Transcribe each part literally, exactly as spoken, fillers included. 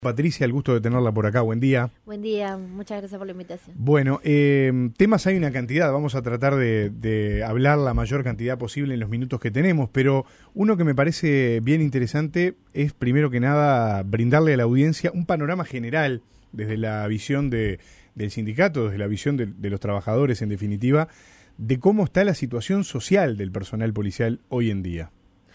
Patricia, el gusto de tenerla por acá. Buen día. Buen día, muchas gracias por la invitación. Bueno, eh, temas hay una cantidad, vamos a tratar de, de hablar la mayor cantidad posible en los minutos que tenemos, pero uno que me parece bien interesante es, primero que nada, brindarle a la audiencia un panorama general desde la visión de, del sindicato, desde la visión de, de los trabajadores, en definitiva, de cómo está la situación social del personal policial hoy en día.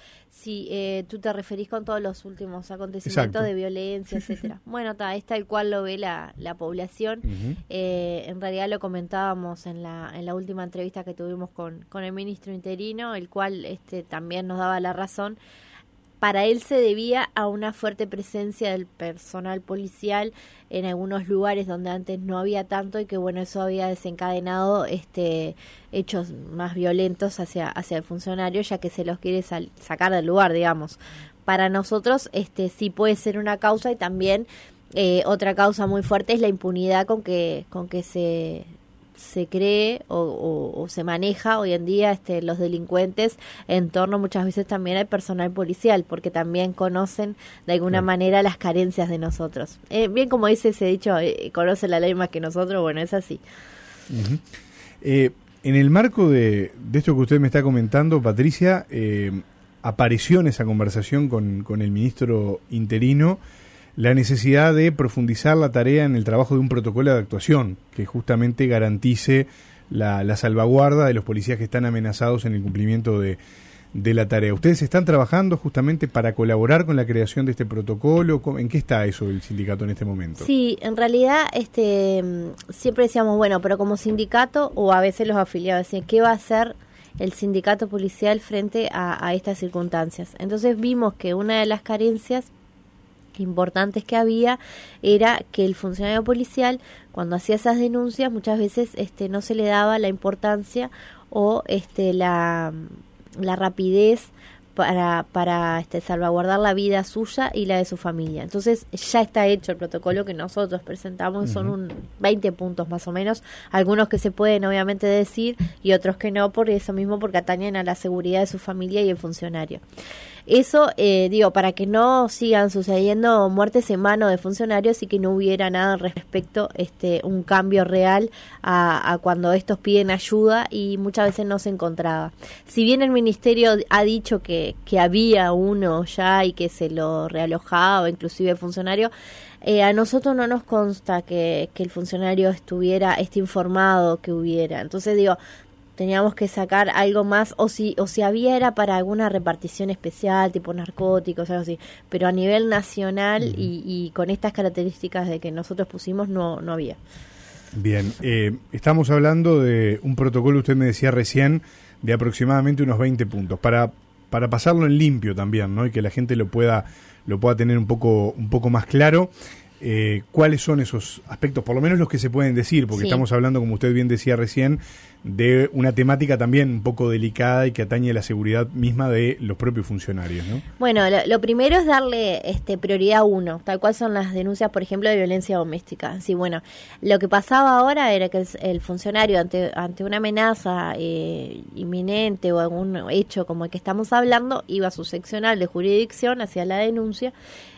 Sí, eh, tú te referís con todos los últimos acontecimientos Exacto. de violencia, sí, etcétera. Sí, sí. Bueno, ta, es tal cual lo ve la, la población. Uh-huh. eh, en realidad lo comentábamos en la en la última entrevista que tuvimos con, con el ministro interino, el cual este también nos daba la razón. Para él se debía a una fuerte presencia del personal policial en algunos lugares donde antes no había tanto y que bueno, eso había desencadenado este hechos más violentos hacia hacia el funcionario, ya que se los quiere sal- sacar del lugar, digamos. Para nosotros este sí puede ser una causa y también eh, otra causa muy fuerte es la impunidad con que con que se se cree o, o, o se maneja hoy en día este, los delincuentes en torno muchas veces también al personal policial, porque también conocen de alguna sí. manera las carencias de nosotros. Eh, bien como dice ese dicho, eh, conoce la ley más que nosotros, bueno, es así. Uh-huh. Eh, en el marco de, de esto que usted me está comentando, Patricia, eh, apareció en esa conversación con, con el ministro interino la necesidad de profundizar la tarea en el trabajo de un protocolo de actuación que justamente garantice la, la salvaguarda de los policías que están amenazados en el cumplimiento de, de la tarea. ¿Ustedes están trabajando justamente para colaborar con la creación de este protocolo? ¿En qué está eso el sindicato en este momento? Sí, en realidad este siempre decíamos, bueno, pero como sindicato o a veces los afiliados decían, ¿qué va a hacer el sindicato policial frente a, a estas circunstancias? Entonces vimos que una de las carencias importantes que había era que el funcionario policial cuando hacía esas denuncias muchas veces este no se le daba la importancia o este la la rapidez para para este salvaguardar la vida suya y la de su familia. Entonces ya está hecho el protocolo que nosotros presentamos, uh-huh. son un veinte puntos más o menos, algunos que se pueden obviamente decir y otros que no, por eso mismo, porque atañen a la seguridad de su familia y el funcionario. Eso, eh, digo, para que no sigan sucediendo muertes en mano de funcionarios y que no hubiera nada respecto, este, un cambio real a, a cuando estos piden ayuda y muchas veces no se encontraba. Si bien el ministerio ha dicho que, que había uno ya y que se lo realojaba, inclusive el funcionario, eh, a nosotros no nos consta que, que el funcionario estuviera, esté informado que hubiera. Entonces, digo, teníamos que sacar algo más, o si o si había era para alguna repartición especial, tipo narcóticos, algo así, pero a nivel nacional uh-huh. y, y con estas características de que nosotros pusimos no no había. Bien, eh, estamos hablando de un protocolo, usted me decía recién, de aproximadamente unos veinte puntos, para para pasarlo en limpio también, ¿no? Y que la gente lo pueda lo pueda tener un poco un poco más claro. Eh, ¿Cuáles son esos aspectos, por lo menos los que se pueden decir? Porque sí. estamos hablando, como usted bien decía recién, de una temática también un poco delicada y que atañe a la seguridad misma de los propios funcionarios, ¿no? Bueno, lo, lo primero es darle este, prioridad a uno, tal cual son las denuncias, por ejemplo, de violencia doméstica. Sí, bueno, lo que pasaba ahora era que el, el funcionario ante ante una amenaza eh, inminente o algún hecho como el que estamos hablando, iba a su seccional de jurisdicción, hacía la denuncia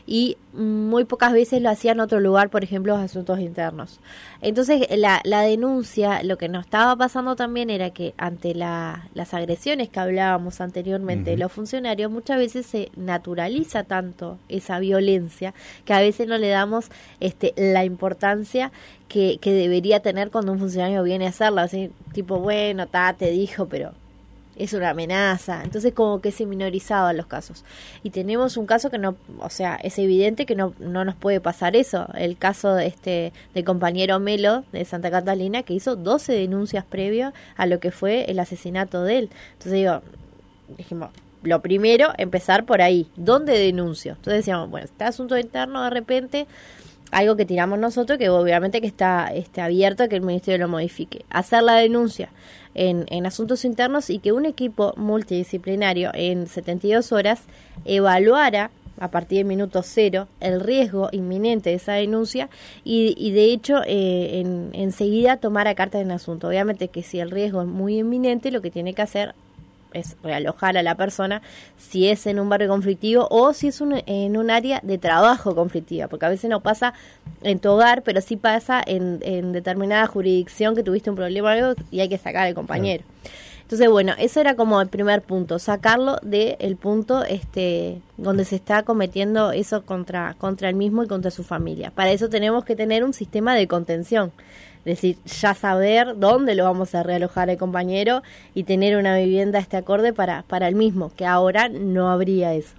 y muy pocas veces lo hacía en otro lugar, por ejemplo, los asuntos internos. Entonces, la, la denuncia, lo que nos estaba pasando también era que ante la, las agresiones que hablábamos anteriormente uh-huh. de los funcionarios, muchas veces se naturaliza tanto esa violencia que a veces no le damos este la importancia que, que debería tener cuando un funcionario viene a hacerla. Así, tipo, bueno, ta, te dijo, pero es una amenaza. Entonces como que se minorizaban los casos. Y tenemos un caso que no, o sea, es evidente que no no nos puede pasar eso. El caso de este del compañero Melo de Santa Catalina, que hizo doce denuncias previas a lo que fue el asesinato de él. Entonces digo, dijimos, lo primero, empezar por ahí. ¿Dónde denuncio? Entonces decíamos, bueno, este asunto interno de repente, algo que tiramos nosotros, que obviamente que está, está abierto a que el ministerio lo modifique. Hacer la denuncia en, en asuntos internos y que un equipo multidisciplinario en setenta y dos horas evaluara a partir del minuto cero el riesgo inminente de esa denuncia y, y de hecho eh, en, enseguida tomara cartas en el asunto. Obviamente que si el riesgo es muy inminente, lo que tiene que hacer es realojar a la persona, si es en un barrio conflictivo o si es un, en un área de trabajo conflictiva, porque a veces no pasa en tu hogar, pero sí pasa en, en determinada jurisdicción que tuviste un problema o algo y hay que sacar al compañero. Claro. Entonces, bueno, eso era como el primer punto, sacarlo del punto este donde se está cometiendo eso contra, contra él mismo y contra su familia. Para eso tenemos que tener un sistema de contención. Es decir, ya saber dónde lo vamos a realojar al compañero y tener una vivienda este acorde para, para el mismo, que ahora no habría eso.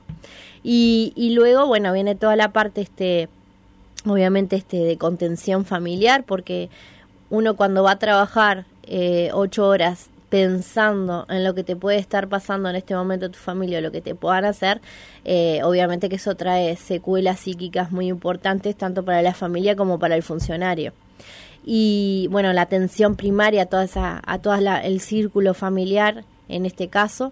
Y, y luego, bueno, viene toda la parte, este obviamente, este de contención familiar, porque uno cuando va a trabajar eh, ocho horas pensando en lo que te puede estar pasando en este momento a tu familia o lo que te puedan hacer, eh, obviamente que eso trae secuelas psíquicas muy importantes tanto para la familia como para el funcionario. Y bueno, la atención primaria a toda esa, a todo el círculo familiar en este caso,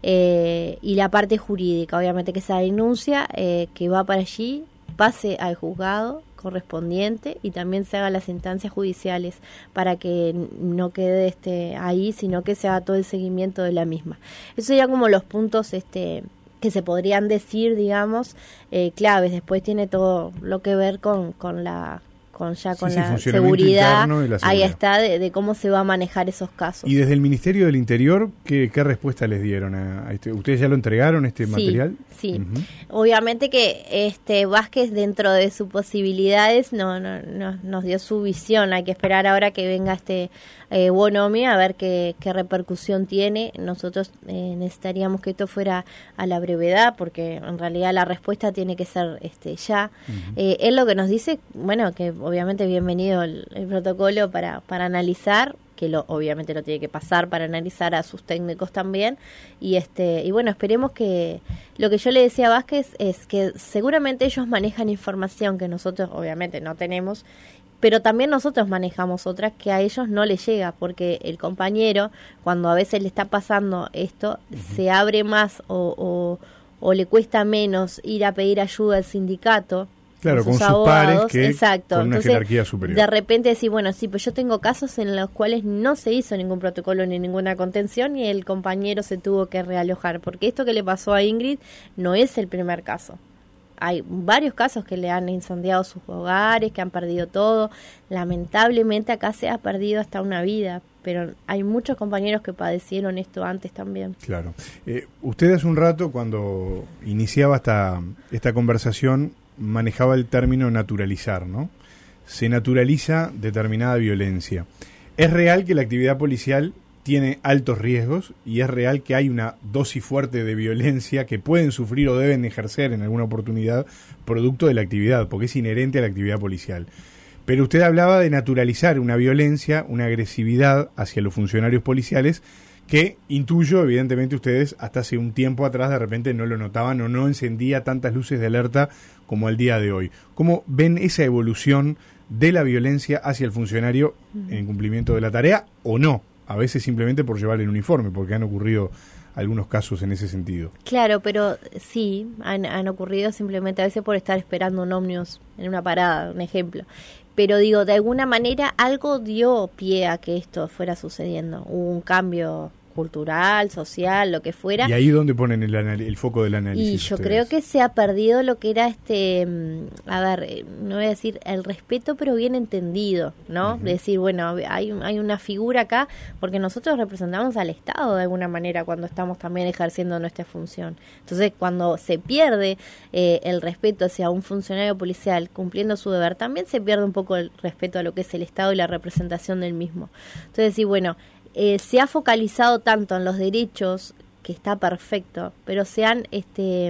eh, y la parte jurídica, obviamente que esa denuncia eh, que va para allí pase al juzgado correspondiente y también se hagan las instancias judiciales para que no quede este ahí, sino que se haga todo el seguimiento de la misma. Eso ya como los puntos este que se podrían decir, digamos, eh, claves. Después tiene todo lo que ver con, con la con ya sí, con sí, la, seguridad, la seguridad, ahí está, de, de cómo se va a manejar esos casos. Y desde el Ministerio del Interior, ¿qué, qué respuesta les dieron a, a este? ¿Ustedes ya lo entregaron, este sí, material? Sí, uh-huh. Obviamente que este Vázquez, dentro de sus posibilidades, no, no, no nos dio su visión. Hay que esperar ahora que venga este eh, Bonomi a ver qué, qué repercusión tiene. Nosotros eh, necesitaríamos que esto fuera a la brevedad, porque en realidad la respuesta tiene que ser este ya. Uh-huh. Eh, él lo que nos dice, bueno, que obviamente bienvenido el, el protocolo para, para analizar, que lo obviamente lo tiene que pasar para analizar a sus técnicos también, y este y bueno, esperemos que lo que yo le decía a Vázquez es que seguramente ellos manejan información que nosotros obviamente no tenemos, pero también nosotros manejamos otras que a ellos no les llega, porque el compañero, cuando a veces le está pasando esto, uh-huh. se abre más o, o, o le cuesta menos ir a pedir ayuda al sindicato. Claro, con sus, con sus pares que exacto. Con una Entonces, jerarquía superior. De repente decir, bueno, sí, pues yo tengo casos en los cuales no se hizo ningún protocolo ni ninguna contención y el compañero se tuvo que realojar, porque esto que le pasó a Ingrid no es el primer caso. Hay varios casos que le han incendiado sus hogares, que han perdido todo. Lamentablemente acá se ha perdido hasta una vida, pero hay muchos compañeros que padecieron esto antes también. Claro. Eh, usted hace un rato, cuando iniciaba esta, esta conversación, manejaba el término naturalizar, ¿no? Se naturaliza determinada violencia. Es real que la actividad policial tiene altos riesgos y es real que hay una dosis fuerte de violencia que pueden sufrir o deben ejercer en alguna oportunidad producto de la actividad, porque es inherente a la actividad policial. Pero usted hablaba de naturalizar una violencia, una agresividad hacia los funcionarios policiales que intuyo, evidentemente, ustedes hasta hace un tiempo atrás de repente no lo notaban o no encendía tantas luces de alerta como al día de hoy. ¿Cómo ven esa evolución de la violencia hacia el funcionario en cumplimiento de la tarea o no? A veces simplemente por llevar el uniforme, porque han ocurrido algunos casos en ese sentido. Claro, pero sí, han, han ocurrido simplemente a veces por estar esperando un ómnibus en una parada, un ejemplo. Pero digo, de alguna manera algo dio pie a que esto fuera sucediendo. Hubo un cambio cultural, social, lo que fuera. ¿Y ahí dónde ponen el, anal- el foco del análisis? Y yo ustedes? creo que se ha perdido lo que era este, a ver, no voy a decir el respeto, pero bien entendido, ¿no? Uh-huh. De decir, bueno, hay, hay una figura acá, porque nosotros representamos al Estado de alguna manera cuando estamos también ejerciendo nuestra función. Entonces, cuando se pierde eh, el respeto hacia un funcionario policial cumpliendo su deber, también se pierde un poco el respeto a lo que es el Estado y la representación del mismo. Entonces, sí, bueno, Eh, se ha focalizado tanto en los derechos, que está perfecto, pero se han, este,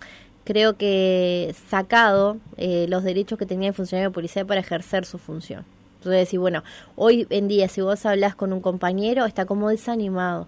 creo que, sacado eh, los derechos que tenía el funcionario policial para ejercer su función. Entonces, decir, bueno, hoy en día, si vos hablas con un compañero, está como desanimado.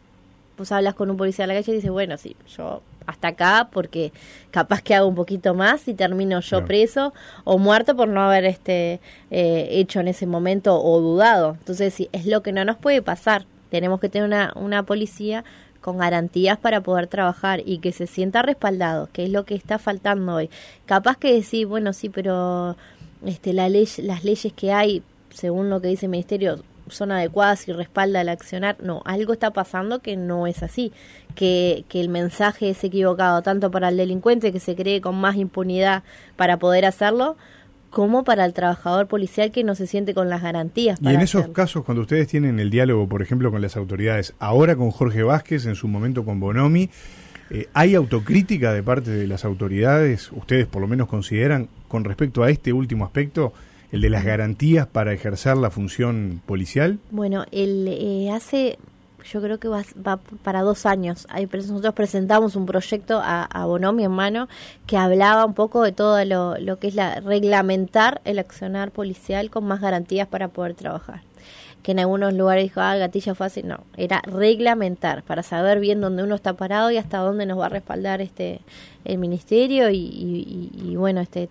Vos hablas con un policía de la calle y dices, bueno, sí, yo hasta acá, porque capaz que hago un poquito más y termino yo claro. preso o muerto por no haber este eh, hecho en ese momento o dudado. Entonces, sí, es lo que no nos puede pasar. Tenemos que tener una, una policía con garantías para poder trabajar y que se sienta respaldado, que es lo que está faltando hoy. Capaz que decir, bueno, sí, pero este la ley, las leyes que hay, según lo que dice el Ministerio, son adecuadas y respalda el accionar. No, algo está pasando que no es así, que, que el mensaje es equivocado, tanto para el delincuente que se cree con más impunidad para poder hacerlo, como para el trabajador policial que no se siente con las garantías para Y en esos hacerlo. casos, cuando ustedes tienen el diálogo, por ejemplo, con las autoridades, ahora con Jorge Vázquez, en su momento con Bonomi, eh, ¿hay autocrítica de parte de las autoridades? ¿Ustedes por lo menos consideran, con respecto a este último aspecto, el de las garantías para ejercer la función policial? Bueno, el, eh, hace, yo creo que va, va para dos años, ahí nosotros presentamos un proyecto a, a Bonomi en mano que hablaba un poco de todo lo, lo que es la reglamentar el accionar policial con más garantías para poder trabajar. Que en algunos lugares dijo, ah, gatillo fácil, no, era reglamentar para saber bien dónde uno está parado y hasta dónde nos va a respaldar este el ministerio y, y, y, y bueno, este,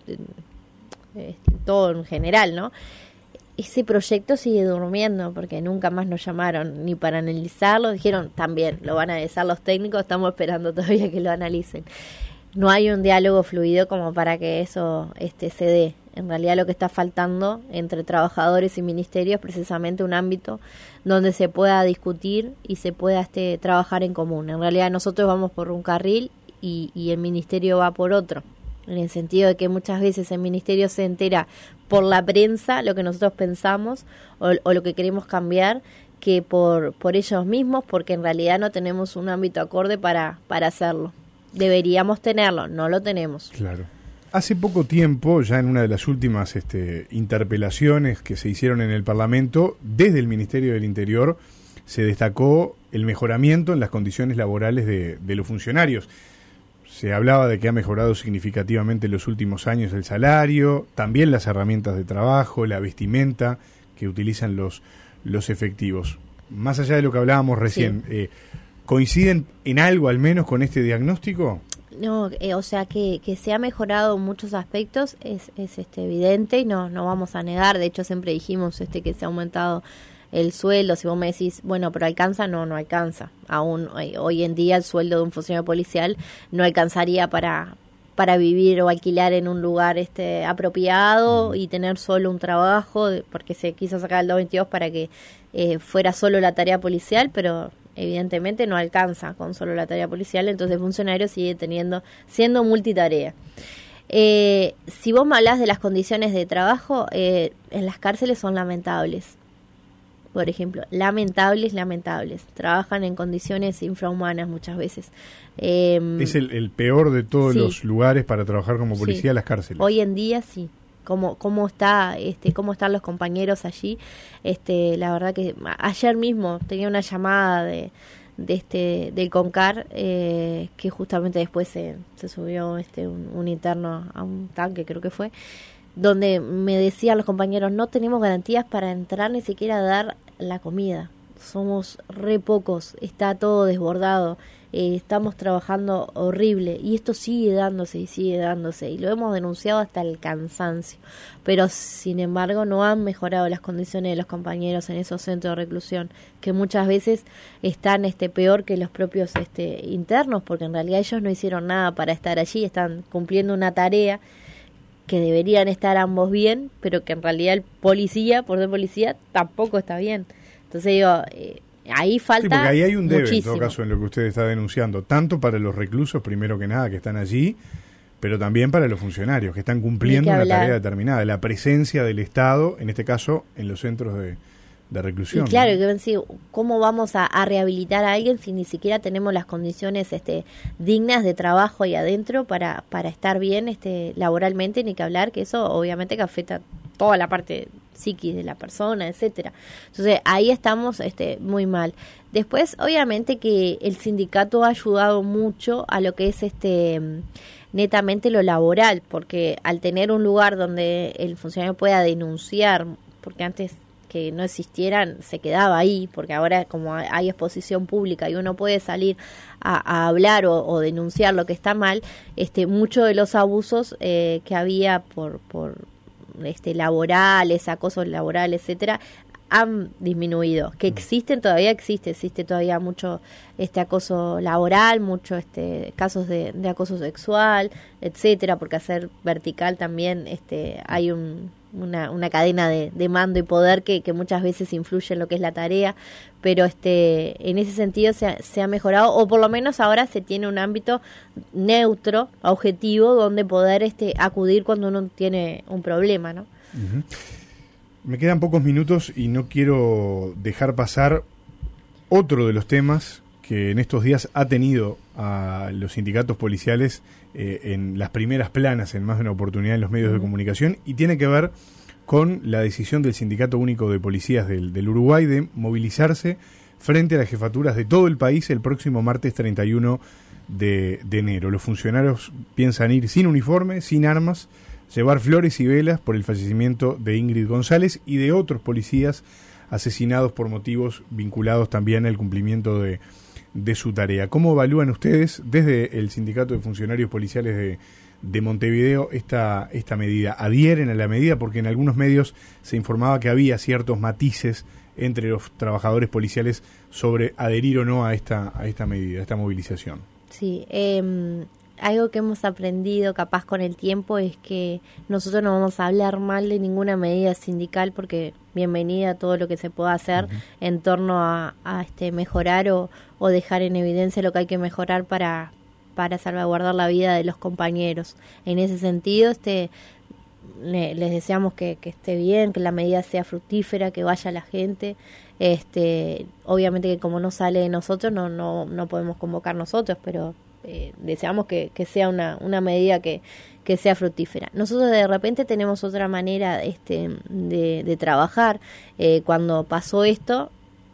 este todo en general, ¿no? Ese proyecto sigue durmiendo porque nunca más nos llamaron ni para analizarlo, dijeron también, lo van a analizar los técnicos, estamos esperando todavía que lo analicen. No hay un diálogo fluido como para que eso este se dé. En realidad lo que está faltando entre trabajadores y ministerios es precisamente un ámbito donde se pueda discutir y se pueda este, trabajar en común. En realidad nosotros vamos por un carril y, y el ministerio va por otro, en el sentido de que muchas veces el ministerio se entera por la prensa lo que nosotros pensamos o, o lo que queremos cambiar que por, por ellos mismos, porque en realidad no tenemos un ámbito acorde para, para hacerlo. Deberíamos tenerlo, no lo tenemos. Claro. Hace poco tiempo, ya en una de las últimas este, interpelaciones que se hicieron en el Parlamento, desde el Ministerio del Interior se destacó el mejoramiento en las condiciones laborales de, de los funcionarios. Se hablaba de que ha mejorado significativamente en los últimos años el salario, también las herramientas de trabajo, la vestimenta que utilizan los, los efectivos. Más allá de lo que hablábamos recién, sí. eh, ¿coinciden en algo al menos con este diagnóstico? No, eh, o sea que, que se ha mejorado en muchos aspectos es, es este evidente y no no vamos a negar. De hecho siempre dijimos este que se ha aumentado el sueldo. Si vos me decís, bueno, pero alcanza, no, no alcanza. Aún hoy, hoy en día el sueldo de un funcionario policial no alcanzaría para para vivir o alquilar en un lugar este apropiado mm. y tener solo un trabajo, porque se quiso sacar el doscientos veintidós para que eh, fuera solo la tarea policial, pero evidentemente no alcanza con solo la tarea policial, entonces el funcionario sigue teniendo, siendo multitarea. Eh, si vos me hablás de las condiciones de trabajo, eh, en las cárceles son lamentables. Por ejemplo, lamentables, lamentables. Trabajan en condiciones infrahumanas muchas veces. Eh, es el, el peor de todos sí. los lugares para trabajar como policía, sí. las cárceles. Hoy en día sí. Cómo, cómo está este cómo están los compañeros allí, este la verdad que ayer mismo tenía una llamada de, de este del CONCAR eh, que justamente después se, se subió este un, un interno a un tanque, creo que fue, donde me decían los compañeros, no tenemos garantías para entrar ni siquiera a dar la comida, somos re pocos, está todo desbordado, eh, estamos trabajando horrible y esto sigue dándose y sigue dándose y lo hemos denunciado hasta el cansancio, pero sin embargo no han mejorado las condiciones de los compañeros en esos centros de reclusión, que muchas veces están este peor que los propios este internos, porque en realidad ellos no hicieron nada para estar allí, están cumpliendo una tarea que deberían estar ambos bien, pero que en realidad el policía, por ser policía, tampoco está bien. Entonces digo, eh, ahí falta sí, porque ahí hay un debe, muchísimo. En todo caso, en lo que usted está denunciando, tanto para los reclusos, primero que nada, que están allí, pero también para los funcionarios, que están cumpliendo una tarea determinada, la presencia del Estado, en este caso, en los centros de, de reclusión. Y claro, ¿no? que decir, ¿cómo vamos a, a rehabilitar a alguien si ni siquiera tenemos las condiciones este, dignas de trabajo ahí adentro para, para estar bien este, laboralmente? Ni que hablar, que eso obviamente que afecta toda la parte psiquis de la persona, etcétera. Entonces ahí estamos este, muy mal. Después, obviamente que el sindicato ha ayudado mucho a lo que es este netamente lo laboral, porque al tener un lugar donde el funcionario pueda denunciar, porque antes que no existieran se quedaba ahí, porque ahora como hay exposición pública y uno puede salir a, a hablar o, o denunciar lo que está mal, este muchos de los abusos eh, que había por por este laborales, acosos laborales, etcétera, han disminuido, que existen, todavía existe, existe todavía mucho este acoso laboral, mucho este casos de, de acoso sexual, etcétera, porque hacer vertical también este hay un, una, una cadena de, de mando y poder que, que muchas veces influye en lo que es la tarea, pero este en ese sentido se ha, se ha mejorado, o por lo menos ahora se tiene un ámbito neutro, objetivo, donde poder este acudir cuando uno tiene un problema, ¿no? Uh-huh. Me quedan pocos minutos y no quiero dejar pasar otro de los temas que en estos días ha tenido a los sindicatos policiales eh, en las primeras planas en más de una oportunidad en los medios de comunicación, y tiene que ver con la decisión del Sindicato Único de Policías del, del Uruguay de movilizarse frente a las jefaturas de todo el país el próximo martes treinta y uno de, de enero. Los funcionarios piensan ir sin uniforme, sin armas, llevar flores y velas por el fallecimiento de Ingrid González y de otros policías asesinados por motivos vinculados también al cumplimiento de, de su tarea. ¿Cómo evalúan ustedes desde el Sindicato de Funcionarios Policiales de, de Montevideo esta, esta medida? ¿Adhieren a la medida? Porque en algunos medios se informaba que había ciertos matices entre los trabajadores policiales sobre adherir o no a esta, a esta medida, a esta movilización. Sí, eh... algo que hemos aprendido capaz con el tiempo es que nosotros no vamos a hablar mal de ninguna medida sindical, porque bienvenida a todo lo que se pueda hacer uh-huh. en torno a, a este mejorar o, o dejar en evidencia lo que hay que mejorar para, para salvaguardar la vida de los compañeros. En ese sentido, este le, les deseamos que, que esté bien, que la medida sea fructífera, que vaya la gente. Este, obviamente que como no sale de nosotros, no, no, no podemos convocar nosotros, pero Eh, deseamos que, que sea una, una medida que, que sea fructífera. Nosotros de repente tenemos otra manera este, de, de trabajar. Eh, cuando pasó esto,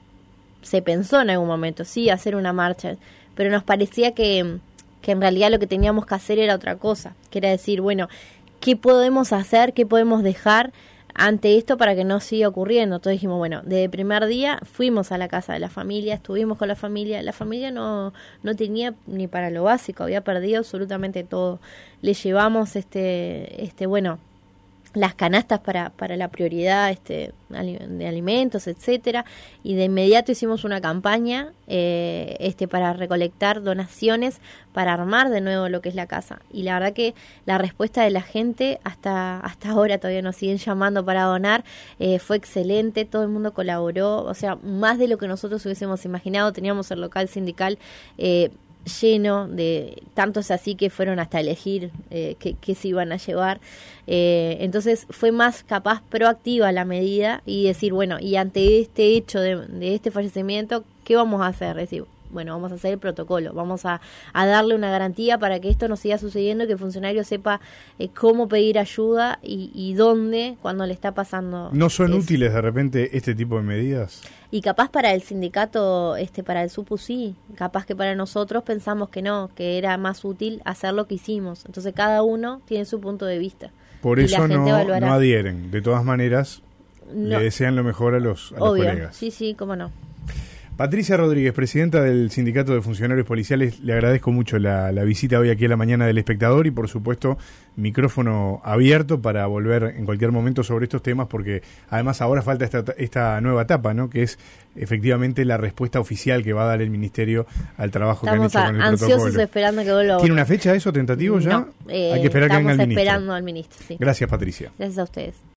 se pensó en algún momento, sí, hacer una marcha, pero nos parecía que, que en realidad lo que teníamos que hacer era otra cosa, que era decir, bueno, ¿qué podemos hacer, qué podemos dejar ante esto para que no siga ocurriendo? Entonces dijimos, bueno, desde el primer día fuimos a la casa de la familia, estuvimos con la familia, la familia no, no tenía ni para lo básico, había perdido absolutamente todo. Le llevamos este, este, bueno, las canastas para, para la prioridad este, de alimentos, etcétera, y de inmediato hicimos una campaña eh, este, para recolectar donaciones para armar de nuevo lo que es la casa, y la verdad que la respuesta de la gente hasta hasta ahora, todavía nos siguen llamando para donar, eh, fue excelente, todo el mundo colaboró, o sea, más de lo que nosotros hubiésemos imaginado. Teníamos el local sindical eh, lleno de tantos, así que fueron hasta elegir eh, qué, qué se iban a llevar, eh, entonces fue más capaz proactiva la medida y decir, bueno, y ante este hecho de, de este fallecimiento, ¿qué vamos a hacer? Decir, bueno, vamos a hacer el protocolo, vamos a, a darle una garantía para que esto no siga sucediendo, que el funcionario sepa eh, cómo pedir ayuda y, y dónde cuando le está pasando. ¿No son eso. útiles de repente este tipo de medidas? Y capaz para el sindicato, este, para el SUPU sí, capaz que para nosotros pensamos que no, que era más útil hacer lo que hicimos. Entonces cada uno tiene su punto de vista. Por eso no, no adhieren. De todas maneras, no. Le desean lo mejor a los, a los colegas. Sí, sí, cómo no. Patricia Rodríguez, presidenta del Sindicato de Funcionarios Policiales, le agradezco mucho la, la visita hoy aquí a la mañana del Espectador y por supuesto micrófono abierto para volver en cualquier momento sobre estos temas, porque además ahora falta esta, esta nueva etapa, ¿no? Que es efectivamente la respuesta oficial que va a dar el Ministerio al trabajo estamos que han hecho a, con el ansiosos protocolo. Esperando que vuelva. ¿Tiene una fecha eso tentativo ya? No, eh, Hay que esperar que venga el ministro. Estamos esperando al ministro, sí. Gracias, Patricia. Gracias a ustedes.